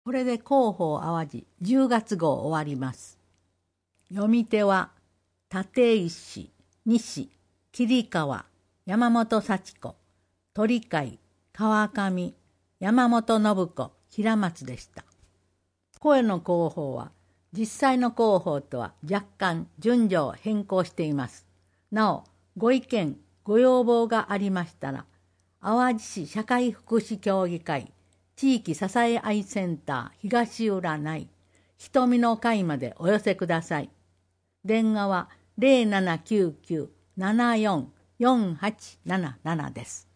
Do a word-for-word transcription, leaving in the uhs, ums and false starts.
これで広報淡路じゅうがつ号終わります。読み手は立石、西、桐川、山本幸子、鳥飼、川上、山本信子、平松でした。声の広報は実際の広報とは若干順序を変更しています。なお、ご意見、ご要望がありましたら、淡路市社会福祉協議会、地域支え合いセンター東浦内、瞳の会までお寄せください。電話は ゼロななきゅうきゅう ななよん よんはちななな です。